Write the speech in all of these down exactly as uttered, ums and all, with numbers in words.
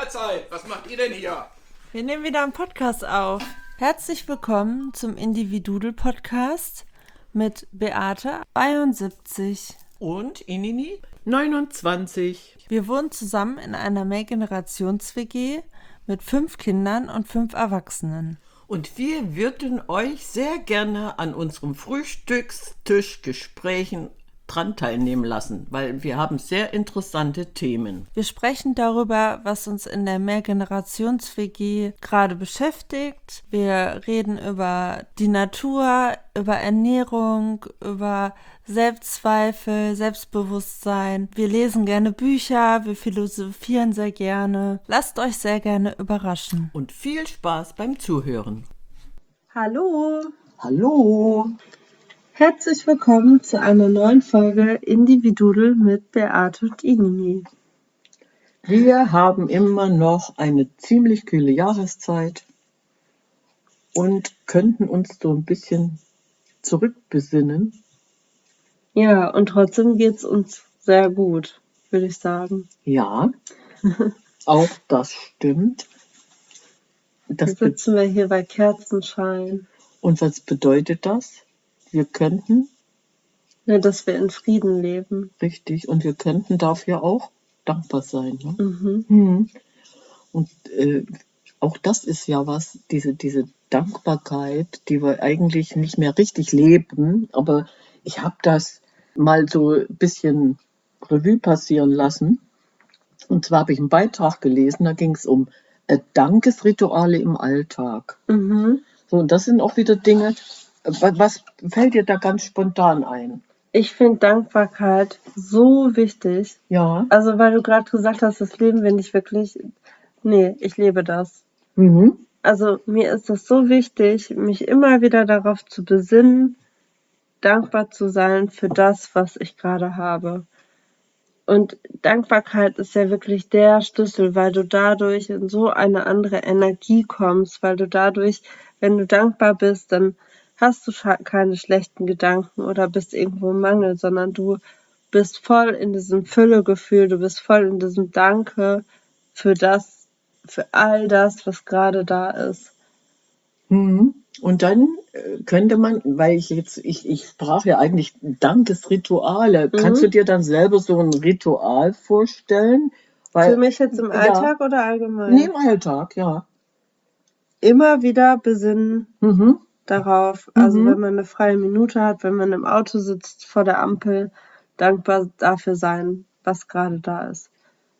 Mahlzeit. Was macht ihr denn hier? Wir nehmen wieder einen Podcast auf. Herzlich willkommen zum Individudel-Podcast mit Beate, zweiundsiebzig. Und Inini, neunundzwanzig. Wir wohnen zusammen in einer Mehrgenerations-W G mit fünf Kindern und fünf Erwachsenen. Und wir würden euch sehr gerne an unserem Frühstückstischgesprächen dran teilnehmen lassen, weil wir haben sehr interessante Themen. Wir sprechen darüber, was uns in der Mehrgenerations-W G gerade beschäftigt. Wir reden über die Natur, über Ernährung, über Selbstzweifel, Selbstbewusstsein. Wir lesen gerne Bücher, wir philosophieren sehr gerne. Lasst euch sehr gerne überraschen. Und viel Spaß beim Zuhören. Hallo! Hallo! Herzlich willkommen zu einer neuen Folge Individudel mit Beate und Inini. Wir haben immer noch eine ziemlich kühle Jahreszeit und könnten uns so ein bisschen zurückbesinnen. Ja, und trotzdem geht es uns sehr gut, würde ich sagen. Ja, auch das stimmt. Das Jetzt sitzen wir hier bei Kerzenschein. Und was bedeutet das? Wir könnten, Ja, dass wir in Frieden leben. richtig, und wir könnten dafür auch dankbar sein. Ne? Mhm. Mhm. Und äh, auch das ist ja was, diese, diese Dankbarkeit, die wir eigentlich nicht mehr richtig leben, aber ich habe das mal so ein bisschen Revue passieren lassen. Und zwar habe ich einen Beitrag gelesen, da ging es um äh, Dankesrituale im Alltag. Mhm. So, und das sind auch wieder Dinge. Was fällt dir da ganz spontan ein? Ich finde Dankbarkeit so wichtig. Ja. Also, weil du gerade gesagt hast, das leben wir nicht wirklich. Nee, ich lebe das. Mhm. Also, mir ist das so wichtig, mich immer wieder darauf zu besinnen, dankbar zu sein für das, was ich gerade habe. Und Dankbarkeit ist ja wirklich der Schlüssel, weil du dadurch in so eine andere Energie kommst, weil du dadurch, wenn du dankbar bist, dann hast du keine schlechten Gedanken oder bist irgendwo im Mangel, sondern du bist voll in diesem Füllegefühl, du bist voll in diesem Danke für das, für all das, was gerade da ist. Mhm. Und dann äh, könnte man, weil ich jetzt, ich, ich sprach ja eigentlich Dankesrituale, Mhm. kannst du dir dann selber so ein Ritual vorstellen? Weil, Für mich jetzt im ja, Alltag oder allgemein? nee, im Alltag, ja. Immer wieder besinnen Mhm. darauf, also Mhm. wenn man eine freie Minute hat, wenn man im Auto sitzt vor der Ampel, dankbar dafür sein, was gerade da ist.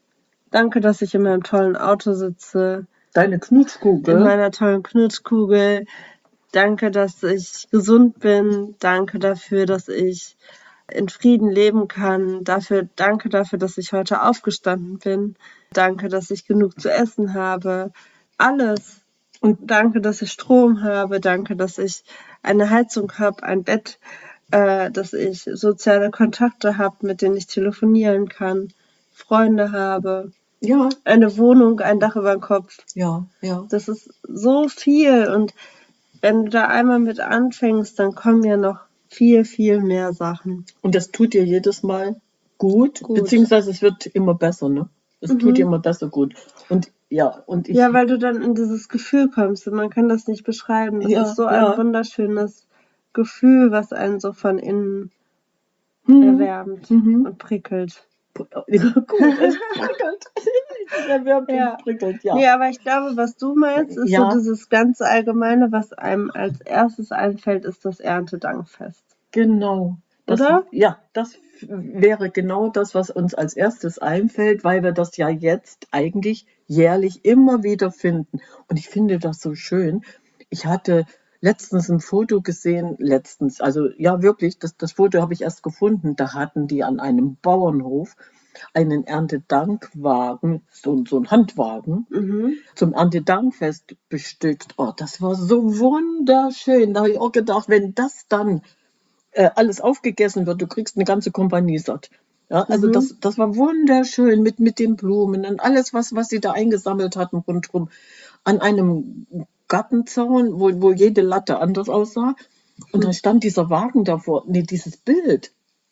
Danke, dass ich in meinem tollen Auto sitze, Deine in Knutschkugel. meiner tollen Knutschkugel. Danke, dass ich gesund bin. Danke dafür, dass ich in Frieden leben kann. Dafür, danke dafür, dass ich heute aufgestanden bin. Danke, dass ich genug zu essen habe. Alles. Und danke, dass ich Strom habe. Danke, dass ich eine Heizung habe, ein Bett, äh, dass ich soziale Kontakte habe, mit denen ich telefonieren kann, Freunde habe, Ja, eine Wohnung, ein Dach über dem Kopf. ja, ja. Das ist so viel. Und wenn du da einmal mit anfängst, dann kommen ja noch viel, viel mehr Sachen. Und das tut dir jedes Mal gut, Gut. beziehungsweise es wird immer besser, ne? Es Mhm. tut dir immer besser gut. Und ja, und ich. Ja, weil du dann in dieses Gefühl kommst und man kann das nicht beschreiben. Das Ja, ist so ja. ein wunderschönes Gefühl, was einen so von innen Mhm. erwärmt Mhm. und prickelt. Ja, gut, es prickelt. Es erwärmt Ja. und prickelt, ja. Nee, aber ich glaube, was du meinst, ist Ja. so dieses ganz Allgemeine, was einem als erstes einfällt, ist das Erntedankfest. Genau. Das, Oder? Ja, das wäre genau das, was uns als erstes einfällt, weil wir das ja jetzt eigentlich jährlich immer wieder finden. Und ich finde das so schön. Ich hatte letztens ein Foto gesehen, letztens, also ja wirklich, das, das Foto habe ich erst gefunden. Da hatten die an einem Bauernhof einen Erntedankwagen, so, so ein Handwagen, Mhm. zum Erntedankfest bestückt. Oh, das war so wunderschön. Da habe ich auch gedacht, wenn das dann äh, alles aufgegessen wird, du kriegst eine ganze Kompanie satt. Ja, also Mhm. das, das war wunderschön mit, mit den Blumen und alles, was, was sie da eingesammelt hatten rundherum. An einem Gartenzaun, wo, wo jede Latte anders aussah. Und dann stand dieser Wagen davor, nee, dieses Bild.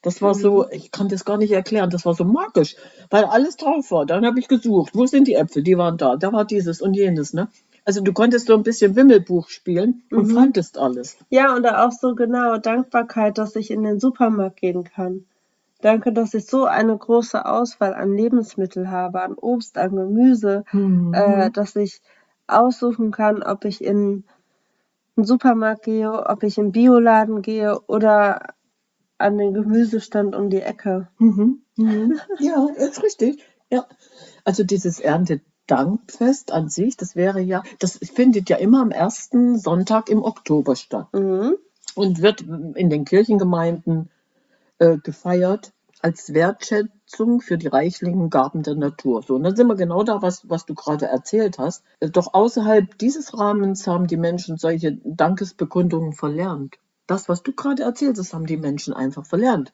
Das war so, ich kann das gar nicht erklären, das war so magisch, weil alles drauf war. Dann habe ich gesucht, wo sind die Äpfel? Die waren da, da war dieses und jenes, ne? Also du konntest so ein bisschen Wimmelbuch spielen und Mhm. fandest alles. Ja, und auch so genau Dankbarkeit, dass ich in den Supermarkt gehen kann. Danke, dass ich so eine große Auswahl an Lebensmitteln habe, an Obst, an Gemüse, Mhm. äh, dass ich aussuchen kann, ob ich in einen Supermarkt gehe, ob ich in einen Bioladen gehe oder an den Gemüsestand um die Ecke. Mhm. Mhm. Ja, ist richtig. Ja. Also dieses Erntedankfest an sich, das wäre ja, das findet ja immer am ersten Sonntag im Oktober statt Mhm. und wird in den Kirchengemeinden äh, gefeiert als Wertschätzung für die reichlichen Gaben der Natur. So, und dann sind wir genau da, was, was du gerade erzählt hast. Äh, Doch außerhalb dieses Rahmens haben die Menschen solche Dankesbekundungen verlernt. Das, was du gerade erzählt hast, haben die Menschen einfach verlernt.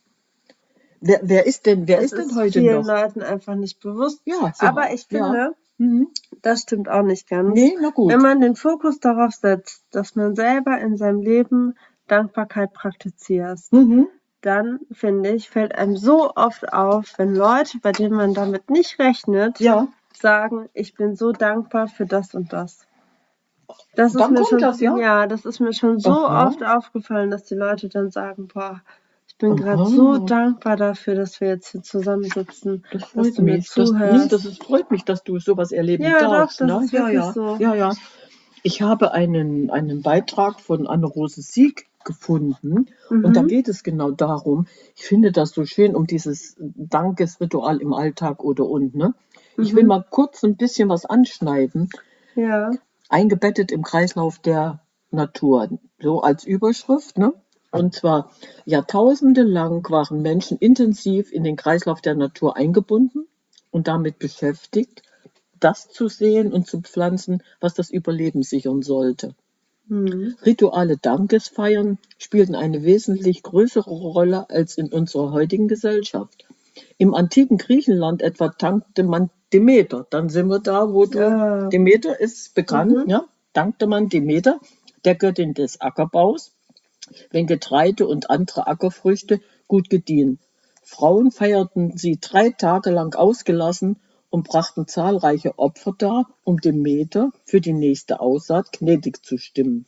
Wer, wer ist denn, wer Es ist denn ist heute vielen noch? Leuten einfach nicht bewusst. Ja, sie Aber haben, ich ja. finde, Mhm. das stimmt auch nicht ganz. Nee, na gut. Wenn man den Fokus darauf setzt, dass man selber in seinem Leben Dankbarkeit praktiziert, Mhm. dann, finde ich, fällt einem so oft auf, wenn Leute, bei denen man damit nicht rechnet, Ja, sagen, ich bin so dankbar für das und das. Das ist dann mir kommt schon, das, ja. ja, das ist mir schon so Aha. oft aufgefallen, dass die Leute dann sagen, boah, ich bin Aha. gerade so dankbar dafür, dass wir jetzt hier zusammensitzen, Das dass freut du mir mich. Das, nee, zuhörst. das ist, freut mich, dass du sowas erleben Ja, doch, darfst. das Ne? ist Ja, wirklich ja, so. ja, ja. Ich habe einen, einen Beitrag von Anne-Rose Sieg gefunden und da Mhm. geht es genau darum. Ich finde das so schön um dieses Dankesritual im Alltag oder und. Ne? Ich will Mhm. mal kurz ein bisschen was anschneiden. Ja. Eingebettet im Kreislauf der Natur, so als Überschrift. Ne? Und zwar Jahrtausende lang waren Menschen intensiv in den Kreislauf der Natur eingebunden und damit beschäftigt, das zu sehen und zu pflanzen, was das Überleben sichern sollte. Mhm. Rituale Dankesfeiern spielten eine wesentlich größere Rolle als in unserer heutigen Gesellschaft. Im antiken Griechenland etwa dankte man Demeter. Dann sind wir da, wo du. Ah. Demeter ist bekannt, Mhm. ja, dankte man Demeter, der Göttin des Ackerbaus, wenn Getreide und andere Ackerfrüchte gut gediehen. Frauen feierten sie drei Tage lang ausgelassen und brachten zahlreiche Opfer dar, um Demeter für die nächste Aussaat gnädig zu stimmen.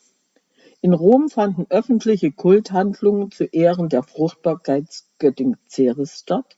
In Rom fanden öffentliche Kulthandlungen zu Ehren der Fruchtbarkeitsgöttin Ceres statt,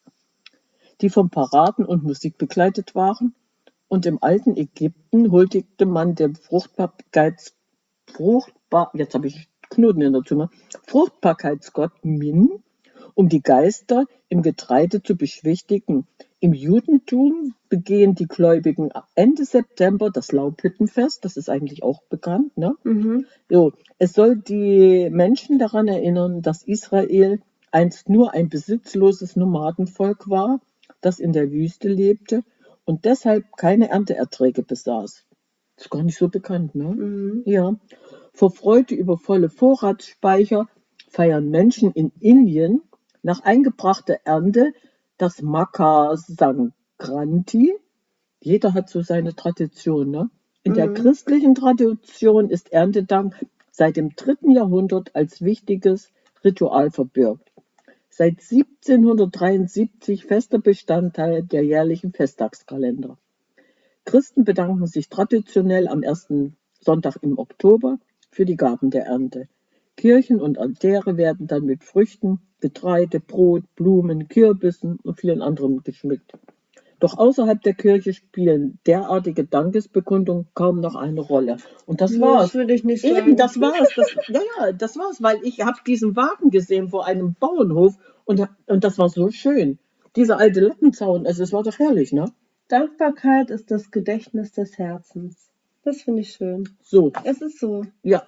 die von Paraden und Musik begleitet waren, und im alten Ägypten huldigte man dem Fruchtbarkeits, Fruchtbar, jetzt habe ich Knoten in der Zunge, Fruchtbarkeitsgott Min, um die Geister im Getreide zu beschwichtigen. Im Judentum begehen die Gläubigen Ende September das Laubhüttenfest, das ist eigentlich auch bekannt, ne? Mhm. So, es soll die Menschen daran erinnern, dass Israel einst nur ein besitzloses Nomadenvolk war, das in der Wüste lebte und deshalb keine Ernteerträge besaß. Das ist gar nicht so bekannt, ne? Mhm. Ja. Vor Freude über volle Vorratsspeicher feiern Menschen in Indien nach eingebrachter Ernte das Makar Sankranti. Jeder hat so seine Tradition, ne? In der Mhm. christlichen Tradition ist Erntedank seit dem dritten Jahrhundert als wichtiges Ritual verbürgt. Seit siebzehnhundertdreiundsiebzig fester Bestandteil der jährlichen Festtagskalender. Christen bedanken sich traditionell am ersten Sonntag im Oktober für die Gaben der Ernte. Kirchen und Altäre werden dann mit Früchten, Getreide, Brot, Blumen, Kürbissen und vielen anderem geschmückt. Doch außerhalb der Kirche spielen derartige Dankesbekundungen kaum noch eine Rolle. Und das Nee, war's. das würde ich nicht Eben, sagen. das war's. Das, ja, ja, das war's, weil ich habe diesen Wagen gesehen vor einem Bauernhof und, und das war so schön. Dieser alte Lattenzaun, also es war doch herrlich, ne? Dankbarkeit ist das Gedächtnis des Herzens. Das finde ich schön. So, Es ist so. ja.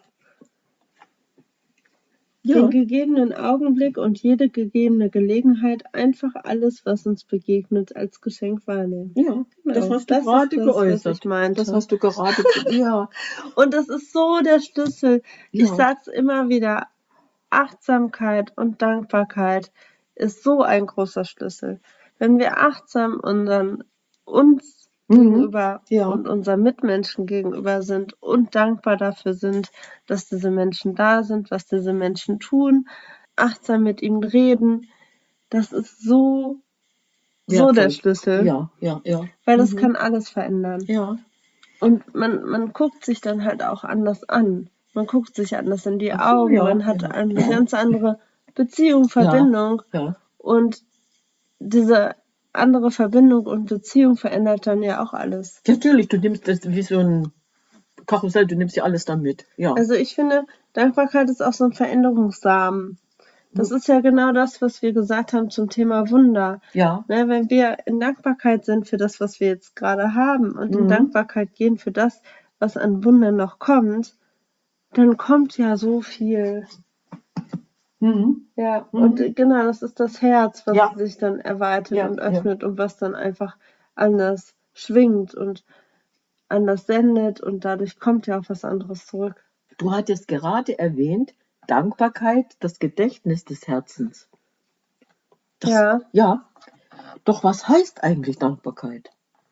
Ja, Den gegebenen Augenblick und jede gegebene Gelegenheit einfach alles, was uns begegnet, als Geschenk wahrnehmen. ja, das Genau, hast du das ist gerade das, was ich geäußert. Das meinte. hast du gerade, ge- ja, Und das ist so der Schlüssel. Ich ja, sag's immer wieder, Achtsamkeit und Dankbarkeit ist so ein großer Schlüssel. Wenn wir achtsam unseren uns mhm, gegenüber ja, und unseren Mitmenschen gegenüber sind und dankbar dafür sind, dass diese Menschen da sind, was diese Menschen tun, achtsam mit ihnen reden, das ist so, so der Wertvoll. Schlüssel, Ja, ja, ja. weil das Mhm. kann alles verändern. Ja. Und man, man guckt sich dann halt auch anders an. Man guckt sich anders in die Ach so, Augen, ja, man hat ja. eine ganz andere Beziehung, Ja, Verbindung. ja. Und diese andere Verbindung und Beziehung verändert dann ja auch alles. Natürlich, du nimmst das wie so ein Karussell, du nimmst ja alles dann mit. Ja. Also ich finde, Dankbarkeit ist auch so ein Veränderungssamen. Das ist ja genau das, was wir gesagt haben zum Thema Wunder. Ja. Ne, wenn wir in Dankbarkeit sind für das, was wir jetzt gerade haben und in Mhm. Dankbarkeit gehen für das, was an Wundern noch kommt, dann kommt ja so viel. Mhm. Ja, Mhm. und äh, genau, das ist das Herz, was Ja. sich dann erweitert Ja, und ja. öffnet und was dann einfach anders schwingt und anders sendet und dadurch kommt ja auch was anderes zurück. Du hattest gerade erwähnt, Dankbarkeit, das Gedächtnis des Herzens. Das, Ja, ja. Doch was heißt eigentlich Dankbarkeit?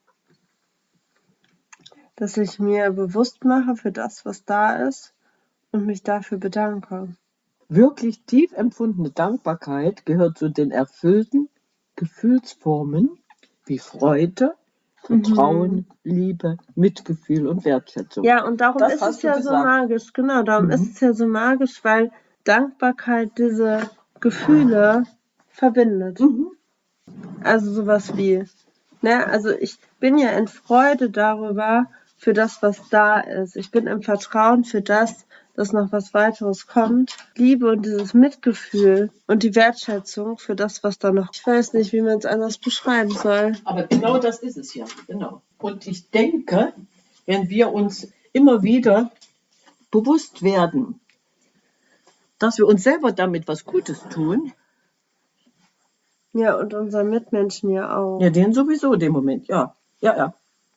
dass ich mir bewusst mache für das, was da ist und mich dafür bedanke. Wirklich tief empfundene Dankbarkeit gehört zu den erfüllten Gefühlsformen wie Freude, Vertrauen, Liebe, Mitgefühl und Wertschätzung. Ja, und darum Das ist es hast du ja so gesagt. magisch, genau, darum ist Mhm. es ja so magisch, weil Dankbarkeit diese Gefühle verbindet. Mhm. Also sowas wie, ne, also ich bin ja in Freude darüber, für das, was da ist. Ich bin im Vertrauen für das, dass noch was weiteres kommt. Liebe und dieses Mitgefühl und die Wertschätzung für das, was da noch. Ich weiß nicht, wie man es anders beschreiben soll. Aber genau das ist es ja, genau. Und ich denke, wenn wir uns immer wieder bewusst werden, dass wir uns selber damit was Gutes tun, Ja, und unseren Mitmenschen ja auch. ja, denen sowieso in dem Moment, ja, ja, ja.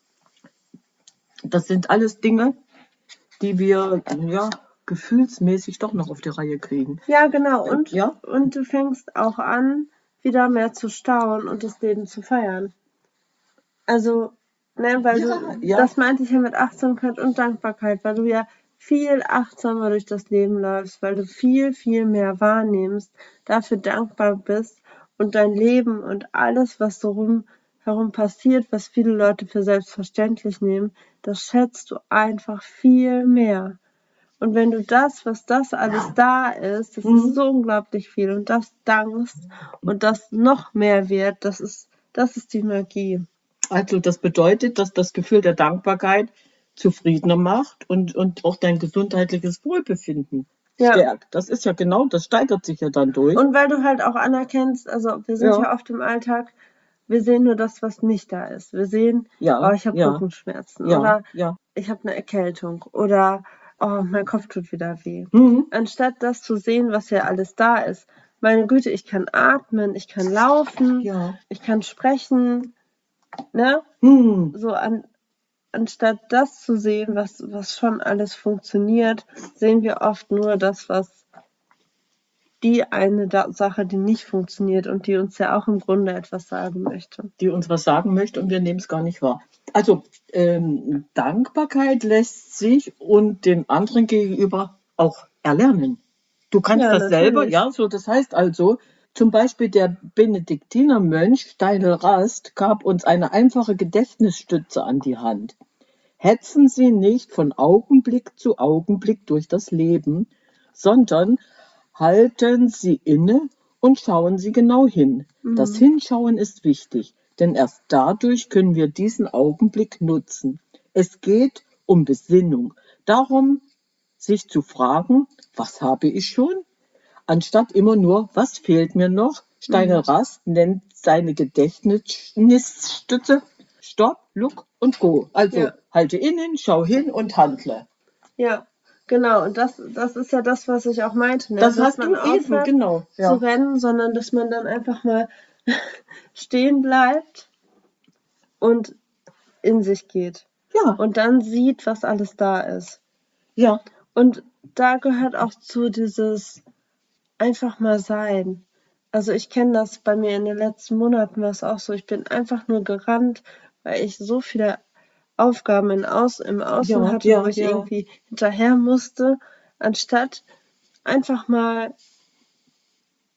Das sind alles Dinge, die wir, ja, gefühlsmäßig doch noch auf die Reihe kriegen. Ja, genau. Und, Ja? und du fängst auch an, wieder mehr zu staunen und das Leben zu feiern. Also, ne, weil Ja, du, ja. das meinte ich ja mit Achtsamkeit und Dankbarkeit, weil du ja viel achtsamer durch das Leben läufst, weil du viel, viel mehr wahrnimmst, dafür dankbar bist und dein Leben und alles, was so rum, herum passiert, was viele Leute für selbstverständlich nehmen, das schätzt du einfach viel mehr. Und wenn du das, was das alles da ist, das Mhm. ist so unglaublich viel und das dankst und das noch mehr wird, das ist, das ist die Magie. Also das bedeutet, dass das Gefühl der Dankbarkeit zufriedener macht und, und auch dein gesundheitliches Wohlbefinden Ja. stärkt. Das ist ja genau, das steigert sich ja dann durch. Und weil du halt auch anerkennst, also wir sind Ja. ja oft im Alltag, wir sehen nur das, was nicht da ist. Wir sehen, Ja, oh, ich habe ja, Rückenschmerzen ja, oder ja. ich habe eine Erkältung oder oh, mein Kopf tut wieder weh. Mhm. Anstatt das zu sehen, was ja alles da ist. Meine Güte, ich kann atmen, ich kann laufen, Ja. ich kann sprechen, ne? Mhm. So an, anstatt das zu sehen, was, was schon alles funktioniert, sehen wir oft nur das, was die eine da Sache, die nicht funktioniert und die uns ja auch im Grunde etwas sagen möchte. Die uns was sagen möchte und wir nehmen es gar nicht wahr. Also ähm, Dankbarkeit lässt sich und den anderen gegenüber auch erlernen. Du kannst Ja, das selber, natürlich. ja, so das heißt also, zum Beispiel der Benediktinermönch Steindl Rast gab uns eine einfache Gedächtnisstütze an die Hand. Hetzen Sie nicht von Augenblick zu Augenblick durch das Leben, sondern halten Sie inne und schauen Sie genau hin. Das Mhm. Hinschauen ist wichtig, denn erst dadurch können wir diesen Augenblick nutzen. Es geht um Besinnung, darum, sich zu fragen, was habe ich schon, anstatt immer nur, was fehlt mir noch. Steiner Rast nennt seine Gedächtnisstütze Stopp, Look und Go. Also Ja. halte innen, schau hin und handle. Ja, genau. Und das, das ist ja das, was ich auch meinte. Ne? Das dass hast man du eben, aufhört genau. zu Ja. rennen, sondern dass man dann einfach mal stehen bleibt und in sich geht. Ja, Und dann sieht, was alles da ist. ja, Und da gehört auch zu dieses einfach mal sein. Also ich kenne das bei mir in den letzten Monaten war es auch so. Ich bin einfach nur gerannt, weil ich so viele Aufgaben in Aus, im Außen ja, hatte, ja, wo ich ja. irgendwie hinterher musste, anstatt einfach mal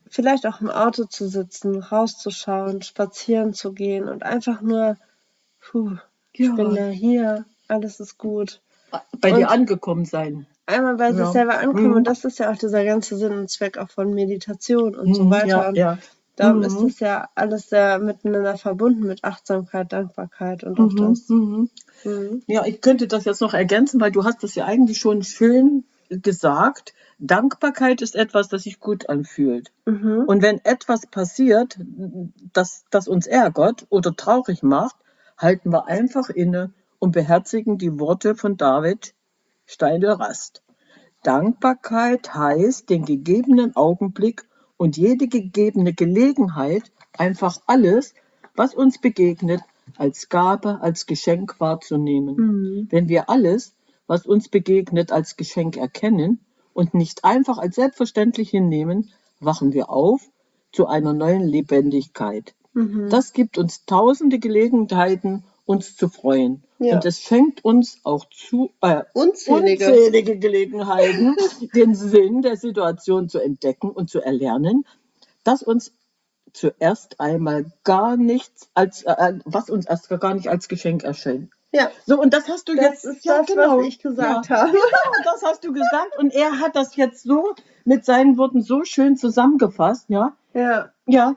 vielleicht auch im Auto zu sitzen, rauszuschauen, spazieren zu gehen und einfach nur, puh, ich bin Ja, ja hier, alles ist gut. bei dir Und angekommen sein. einmal bei sich Ja. selber ankommen, Mhm. und das ist ja auch dieser ganze Sinn und Zweck auch von Meditation und so Mhm. weiter. Ja, Und ja. darum ist Mhm. das ja alles sehr miteinander verbunden mit Achtsamkeit, Dankbarkeit und auch Mhm. das. Mhm. Mhm. Ja, ich könnte das jetzt noch ergänzen, weil du hast das ja eigentlich schon schön gesagt. Dankbarkeit ist etwas, das sich gut anfühlt. Mhm. Und wenn etwas passiert, das, das uns ärgert oder traurig macht, halten wir einfach inne und beherzigen die Worte von David Steindl-Rast. Dankbarkeit heißt, den gegebenen Augenblick und jede gegebene Gelegenheit, einfach alles, was uns begegnet, als Gabe, als Geschenk wahrzunehmen. Mhm. Wenn wir alles, was uns begegnet, als Geschenk erkennen und nicht einfach als selbstverständlich hinnehmen, wachen wir auf zu einer neuen Lebendigkeit. Mhm. Das gibt uns tausende Gelegenheiten, uns zu freuen. Ja. Und es schenkt uns auch zu, äh, Unzählige. unzählige Gelegenheiten, den Sinn der Situation zu entdecken und zu erlernen, dass uns zuerst einmal gar nichts als, äh, was uns erst gar nicht als Geschenk erscheint. Ja, So, und das hast du das jetzt, ist ja, das, genau, was ich gesagt ja, habe. genau, das hast du gesagt und er hat das jetzt so mit seinen Worten so schön zusammengefasst, ja, Ja. ja,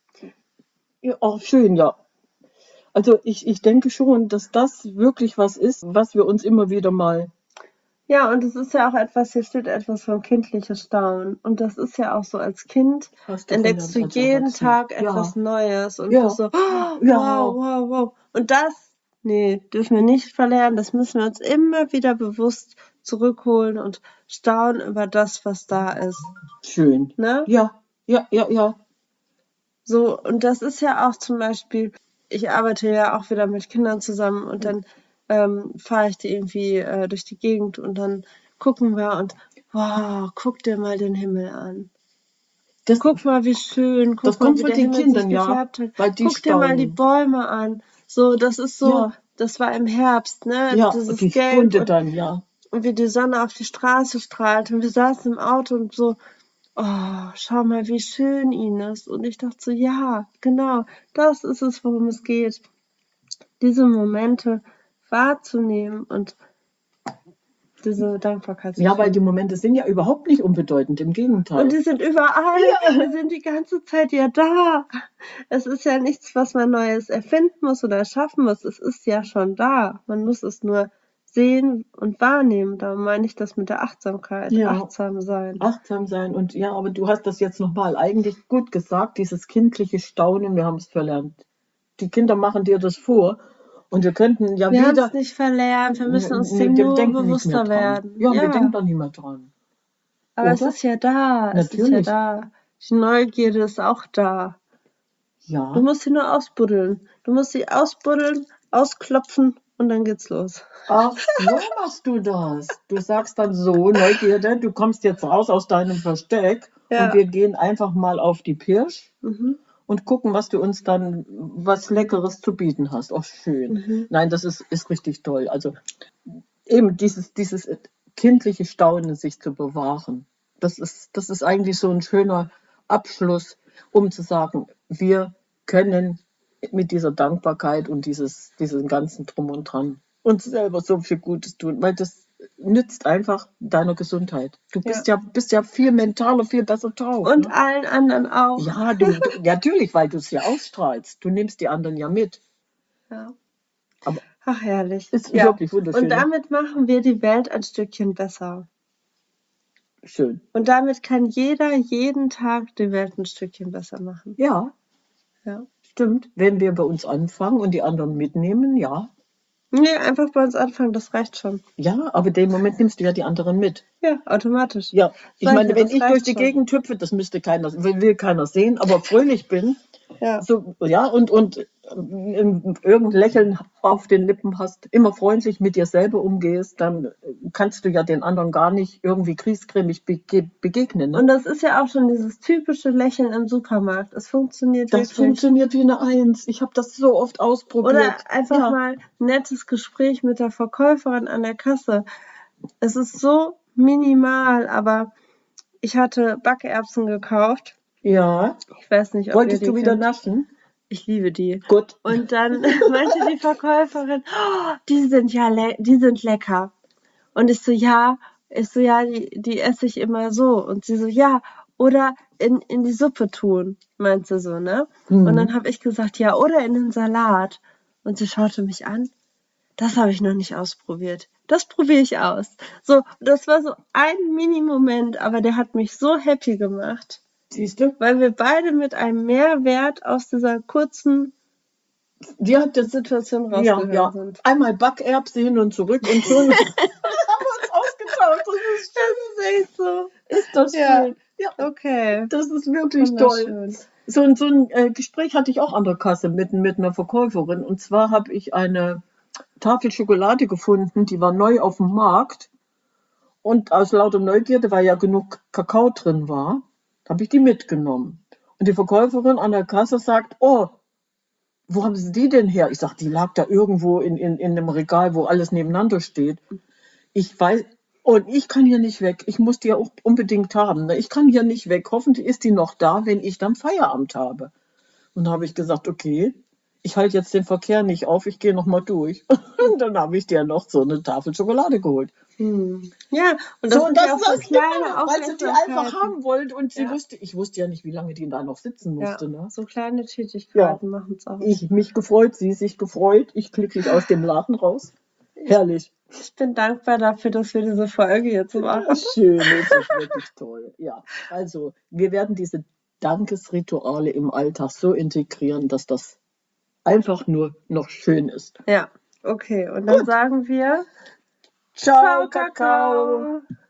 ja, auch schön, ja. Also ich, ich denke schon, dass das wirklich was ist, was wir uns immer wieder mal. Ja, und es ist ja auch etwas, hier steht etwas von kindliches Staunen. Und das ist ja auch so, als Kind Hast du entdeckst du verlernt als jeden Erwachsener. Tag Ja. etwas Neues und Ja. bist so, oh, Ja. wow, wow, wow. Und das, nee, dürfen wir nicht verlernen. Das müssen wir uns immer wieder bewusst zurückholen und staunen über das, was da ist. Schön. Ne? Ja, ja, ja, ja. So, und das ist ja auch zum Beispiel, ich arbeite ja auch wieder mit Kindern zusammen und dann ähm, fahre ich die irgendwie äh, durch die Gegend und dann gucken wir und wow, guck dir mal den Himmel an. Das, Guck mal, wie schön, guck das mal, kommt wie von der den Himmel sich Kindern, ja, gefärbt hat. weil die Guck dir mal die staunen. Bäume an. So, das ist so, Ja. das war im Herbst, ne? Ja, Dieses die Gelb Stunde und, dann, ja. und wie die Sonne auf die Straße strahlt und wir saßen im Auto und so, oh, schau mal, wie schön Ines. Und ich dachte so, ja, genau, das ist es, worum es geht. Diese Momente wahrzunehmen und diese Dankbarkeit zu Ja, weil fühlen. die Momente sind ja überhaupt nicht unbedeutend, im Gegenteil. Und die sind überall, Ja. die sind die ganze Zeit ja da. Es ist ja nichts, was man Neues erfinden muss oder erschaffen muss. Es ist ja schon da. Man muss es nur sehen und wahrnehmen. Da meine ich das mit der Achtsamkeit. Ja. Achtsam sein. Achtsam sein und ja, aber du hast das jetzt nochmal eigentlich gut gesagt, dieses kindliche Staunen, wir haben es verlernt. Die Kinder machen dir das vor und wir könnten ja Wir haben wieder. es nicht verlernt. Wir müssen uns Nee, dem wir nur denken nicht mehr bewusster dran. werden. Ja, wir Ja, denken da nicht mehr dran. aber es Oder? ist ja da. Es ist ja Natürlich. da. Die Neugierde ist auch da. Du Ja. musst sie nur ausbuddeln. Du musst sie ausbuddeln, ausklopfen und dann geht's los. Ach, so machst du das. Du sagst dann so, Neugierde, du kommst jetzt raus aus deinem Versteck und Ja. wir gehen einfach mal auf die Pirsch Mhm. und gucken, was du uns dann was Leckeres zu bieten hast. Ach, schön. Mhm. Nein, das ist, ist richtig toll. Also eben dieses, dieses kindliche Staunen sich zu bewahren. Das ist, das ist eigentlich so ein schöner Abschluss, um zu sagen, wir können mit dieser Dankbarkeit und dieses, diesen ganzen Drum und Dran uns selber so viel Gutes tun, weil das nützt einfach deiner Gesundheit. Du bist ja, bist ja viel mentaler, viel besser drauf. Und Ne? allen anderen auch. Ja, du, du, natürlich, weil du es ja ausstrahlst. Du nimmst die anderen ja mit. Ja. Aber Ach, herrlich. ist Ja. wirklich wunderschön. Und damit machen wir die Welt ein Stückchen besser. Schön. Und damit kann jeder jeden Tag die Welt ein Stückchen besser machen. Ja, Ja. stimmt. Wenn wir bei uns anfangen und die anderen mitnehmen, ja. Nee, einfach bei uns anfangen, das reicht schon. Ja, aber in dem Moment nimmst du ja die anderen mit. Ja, automatisch. Ja, ich Sag meine, ja, wenn das ich durch reicht die schon. Gegend hüpfe, das müsste keiner, will, will keiner sehen, aber fröhlich bin, Ja. so, ja, und, und ähm, irgendein Lächeln auf den Lippen hast, immer freundlich mit dir selber umgehst, dann kannst du ja den anderen gar nicht irgendwie griesgrämig bege begegnen. Ne? Und das ist ja auch schon dieses typische Lächeln im Supermarkt. Es funktioniert Das wirklich. funktioniert wie eine Eins. Ich habe das so oft ausprobiert. Oder einfach ja. mal ein nettes Gespräch mit der Verkäuferin an der Kasse. Es ist so minimal, aber ich hatte Backerbsen gekauft Ja. Ich weiß nicht, ob ihr Wolltest die du wieder kennt. naschen? Ich liebe die. Gut. Und dann meinte die Verkäuferin, oh, die sind ja le die sind lecker. Und ich so, ja, ich so, ja, die, die esse ich immer so. Und sie so, ja, oder in, in die Suppe tun, meint sie so, ne? Und dann Mhm. habe ich gesagt, ja, oder in den Salat. Und sie schaute mich an. Das habe ich noch nicht ausprobiert. Das probiere ich aus. So, das war so ein Mini-Moment, aber der hat mich so happy gemacht, Siehst du? weil wir beide mit einem Mehrwert aus dieser kurzen Die hat das, Situation ja, rausgegangen ja. sind. Einmal Backerbse hin und zurück und schon haben wir uns ausgetauscht. Das ist Das ist echt so. Ist das Ja, schön. Ja, okay. das ist wirklich toll. Wunderschön. So, ein- so ein äh, Gespräch hatte ich auch an der Kasse mit, mit einer Verkäuferin. Und zwar habe ich eine Tafel Schokolade gefunden, die war neu auf dem Markt. Und aus lauter Neugierde, weil ja genug Kakao drin war, habe ich die mitgenommen. Und die Verkäuferin an der Kasse sagt, oh, wo haben Sie die denn her? Ich sage, die lag da irgendwo in, in, in einem Regal, wo alles nebeneinander steht. Ich weiß, und ich kann hier nicht weg. Ich muss die ja auch unbedingt haben. Ne? Ich kann hier nicht weg. Hoffentlich ist die noch da, wenn ich dann Feierabend habe. Und da habe ich gesagt, okay, ich halte jetzt den Verkehr nicht auf, ich gehe noch mal durch. Und dann habe ich dir noch so eine Tafel Schokolade geholt. Hm. Ja, und das So, sind das ja auch ist so das kleine genau, weil sie die einfach Aufmerksamkeiten. haben wollte und sie Ja. wusste, ich wusste ja nicht, wie lange die da noch sitzen Ja, musste. Ne? so kleine Ja, Tätigkeiten machen es aus. ich mich gefreut, sie sich gefreut, ich glücklich aus dem Laden raus. Herrlich. Ich bin dankbar dafür, dass wir diese Folge jetzt Ja, machen. schön, das ist wirklich toll. Ja, also wir werden diese Dankesrituale im Alltag so integrieren, dass das einfach nur noch schön ist. Ja, okay. Und dann Gut. sagen wir Ciao, Ciao, Kakao. Kakao.